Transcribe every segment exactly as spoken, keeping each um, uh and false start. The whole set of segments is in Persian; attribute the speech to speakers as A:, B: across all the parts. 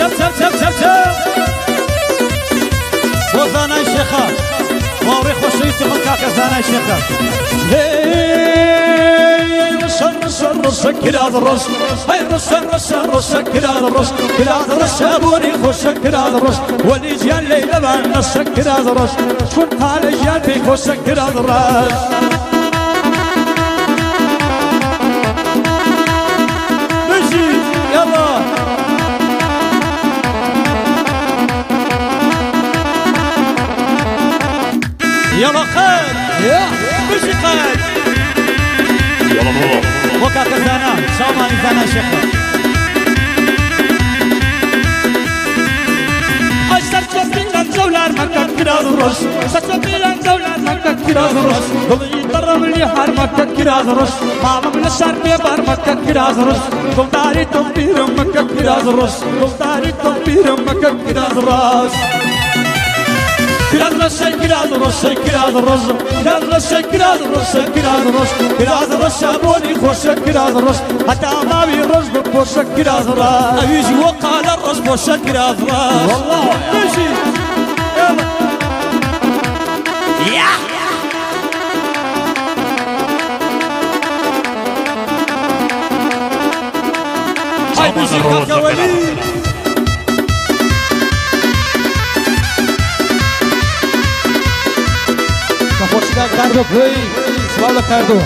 A: سب سب سب سب سب وزانای شیخا واری خوشویستی من کاکا زانای شیخا رسن رسن رسن كراد الرش هاي رسن رسن رسن كراد الرش كراد الرش ابوني خوش كراد الرش ولي جان ليلى بان نص كراد الرش شون قال جان في خوش كراد الرش مشي يلا يلا خالد يا مشي خالد
B: يلا نروح
A: وكاك زانا شاماني زانا شيخنا اشتر تبيلان زولار مكة كراز الرش اشتر تبيلان زولار مكة كراز الرش ضلي يضرب لي حار مكة كراز الرش ماما من الشعر بيبار مكة كراز الرش ضلداري تنبير مكة كراز الرش ضلداري تنبير مكة كراز الرش كراز الرش كراز الرش كراز الرش كراز الرش كراز الرش كراز الرش كراز الرش ابوني خوش كراز الرش حتى ما بيرش بوش كراز الرش يجي وقال الرش بوش كراز الرش والله ماشي يلا يا هاي موسيقى وليد خوشگاه کردو پی سوال کردو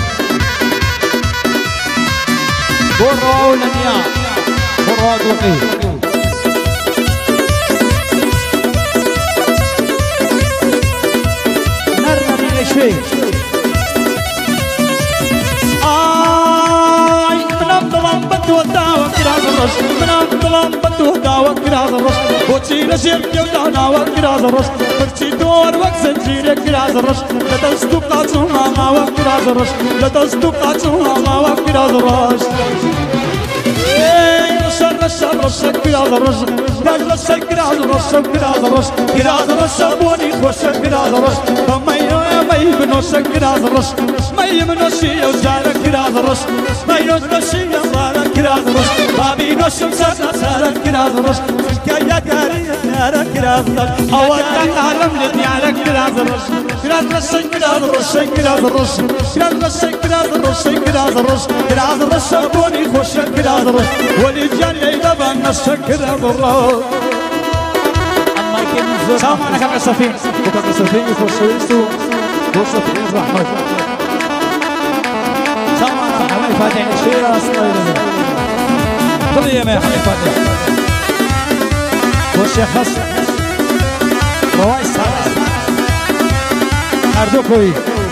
A: برو اولنیا برو اگلقی نرنا بینشوی آی منام دلم بدو داوا کراز الرش منام دلم بدو داوا کراز الرش بوچی رشیم کیو داوا کراز الرش برچی دور وقت زنجیر کراز الرش لدستو قاچو ماما و کراز الرش لدستو قاچو ماما و کراز الرش رشن رشن رشن كراز الرش رشن كراز الرش كراز الرش كراز الرش ابوني خوش كراز الرش مايو ماي بنوش كراز الرش ماي بنوشي وزار كراز الرش ماي بنوشي وزار كراز الرش بابي نوش مسار سار كراز الرش كيا كاري نار كراز الرش اواك عالم لدي على كراز الرش كراز الرش كراز الرش كراز الرش كراز الرش كراز الرش كراز الرش كراز الرش ابوني خوش كراز الرش ولي جان ليلى بان نص كراز الرش سامعنا كاكا سفين وكاكا سفين يخشيسو وشفين رحمة سامعنا حمي فاتح الشيء أصلا خذي يا مي حمي فاتح والشيخ خص روايس سامع أردوكوي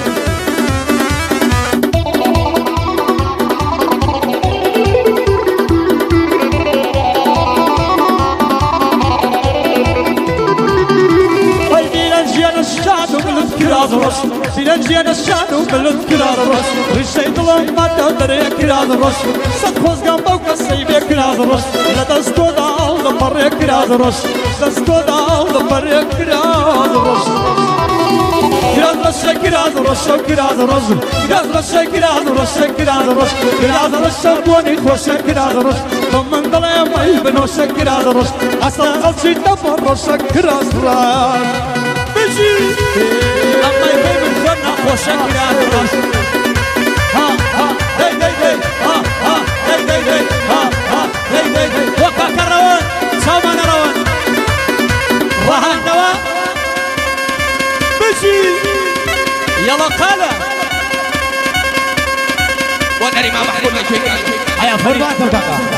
A: كراز الرش سينجينا الشعب وبلد كراز الرش رشي ظلم ما تقدر كراز الرش سدخوز جنبك السيب كراز الرش لا تسكو داو دبر كراز الرش تسكو داو دبر كراز الرش كراز الرش كراز الرش كراز الرش كراز الرش كراز الرش كراز الرش كراز الرش بوني خوش كراز الرش ضمن ضلع ما يبنوش كراز الرش اصلا قلشي دبر رش كراز الرش بيجي الله يبين الجنة خوشك يا الرش ها ها هي هي هي ها ها هي هي هي ها ها هي هي هي وكاك الروان سامان روان رهان دواء بشي يلا قالة
B: ونري ما محمود لك
A: هيا فربات البقى